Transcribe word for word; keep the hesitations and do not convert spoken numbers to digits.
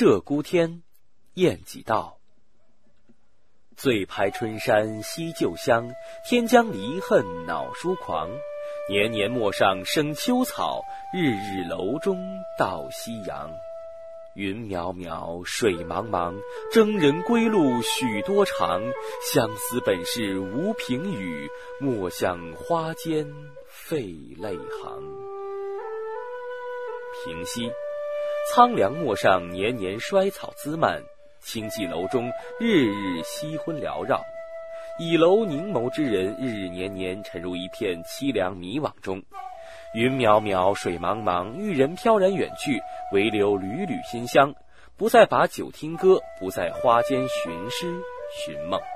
鹧鸪天，晏几道。醉拍春山惜旧乡，天将离恨恼书狂。年年陌上生秋草，日日楼中到夕阳。云渺渺，水茫茫，征人归路许多长。相思本是无凭语，莫向花间费泪行。平息，苍凉陌上年年衰草滋蔓，清寂楼中日日夕昏缭绕。倚楼凝眸之人，日日年年沉入一片凄凉迷惘中。云渺渺，水茫茫，玉人飘然远去，唯留缕缕馨香。不再把酒听歌，不在花间寻诗寻梦。